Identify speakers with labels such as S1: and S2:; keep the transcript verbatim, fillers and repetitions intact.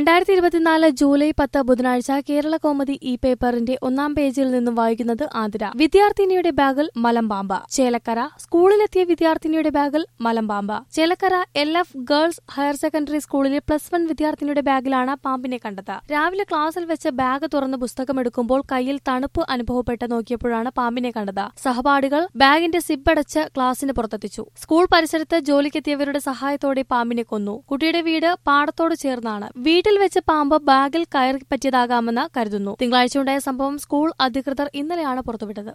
S1: രണ്ടായിരത്തി ഇരുപത്തിനാല് ജൂലൈ പത്ത് ബുധനാഴ്ച കേരള കൗമുദി ഇ പേപ്പറിന്റെ ഒന്നാം പേജിൽ നിന്നും വായിക്കുന്നത് ആതിര. വിദ്യാർത്ഥിനിയുടെ ബാഗിൽ മലമ്പാമ്പ്. ചേലക്കര. സ്കൂളിലെത്തിയ വിദ്യാർത്ഥിനിയുടെ ബാഗിൽ മലമ്പാമ്പ്. Chelakkara L F girls higher secondary സ്കൂളിലെ പ്ലസ് വൺ വിദ്യാർത്ഥിനിയുടെ ബാഗിലാണ് പാമ്പിനെ കണ്ടത്. രാവിലെ ക്ലാസ്സിൽ വെച്ച് ബാഗ് തുറന്ന് പുസ്തകമെടുക്കുമ്പോൾ കയ്യിൽ തണുപ്പ് അനുഭവപ്പെട്ട് നോക്കിയപ്പോഴാണ് പാമ്പിനെ കണ്ടത്. സഹപാഠികൾ ബാഗിന്റെ സിബടച്ച് ക്ലാസിന് പുറത്തെത്തിച്ചു. സ്കൂൾ പരിസരത്ത് ജോലിക്കെത്തിയവരുടെ സഹായത്തോടെ പാമ്പിനെ കൊന്നു. കുട്ടിയുടെ വീട് പാടത്തോട് ചേർന്നാണ്. വീട്ടിൽ വെച്ച് പാമ്പ് ബാഗിൽ കയറി പറ്റിയതാകാമെന്ന് കരുതുന്നു. തിങ്കളാഴ്ചയുണ്ടായ സംഭവം സ്കൂൾ അധികൃതർ ഇന്നലെയാണ് പുറത്തുവിട്ടത്.